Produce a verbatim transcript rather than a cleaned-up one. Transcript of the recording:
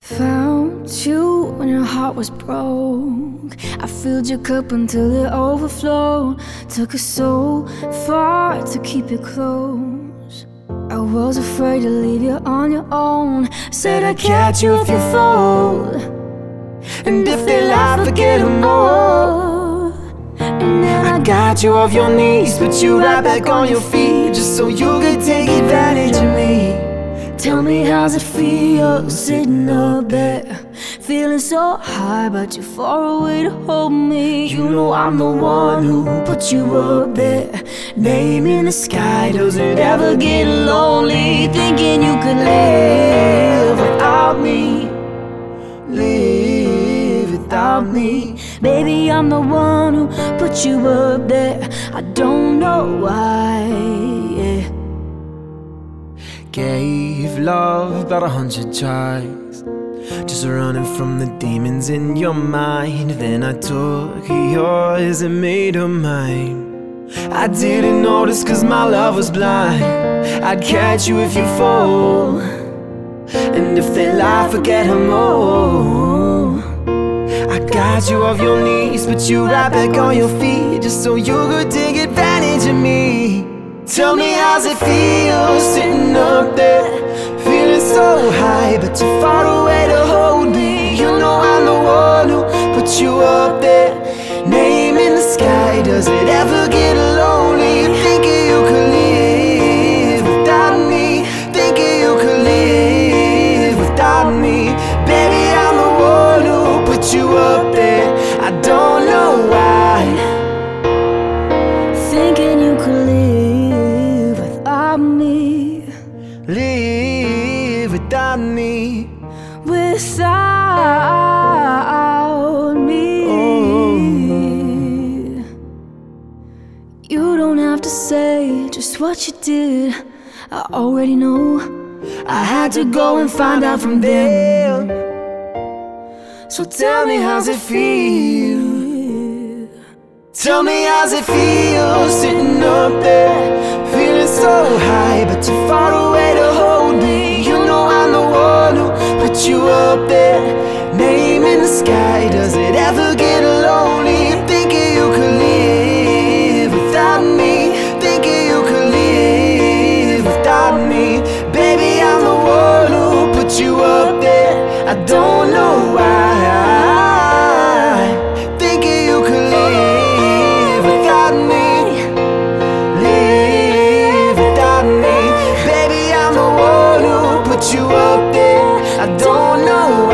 Found you when your heart was broke. I filled your cup until it overflowed. Took us so far to keep it close. I was afraid to leave you on your own. Said I'd catch you if you fall, and if they lie, forget them all. And then I got you off your knees, put you right back on your feet, just so you could take advantage of me. Tell me, how's it feel sitting up there, feeling so high but too far away to hold me? You know I'm the one who put you up there, name in the sky. Does it ever get lonely, thinking you could live without me? Live without me. Baby, I'm the one who put you up there. I don't know why, yeah. Gave love about a hundred tries, just running from the demons in your mind. Then I took yours and made them mine. I didn't notice cause my love was blind. I'd catch you if you fall, and if they lie, forget them all. I got you off your knees, put you right back on your feet, just so you could take advantage of me. Tell me, how's it feel sitting up there, feeling so high but too far away to hold me? You know I'm the one who put you up there, name in the sky. Does it ever get lonely, thinking you could live without me? Thinking you could live without me. Baby, I'm the one who put you up there. I don't know why. Thinking you could live without me. Live without me. Without me. Oh. You don't have to say just what you did, I already know. I had to go and find out from them. So tell me, how's it feel? Tell me, how's it feel sitting up there, feeling so high but too far away to hold me? You know I'm the one who put you up there, name in the sky. Does it ever get lonely, thinking you could live without me? Thinking you could live without me. Baby, I'm the one who put you up there. I don't know why. Thinking you could live without me. Live without me. Baby, I'm the one who put you up there. I don't know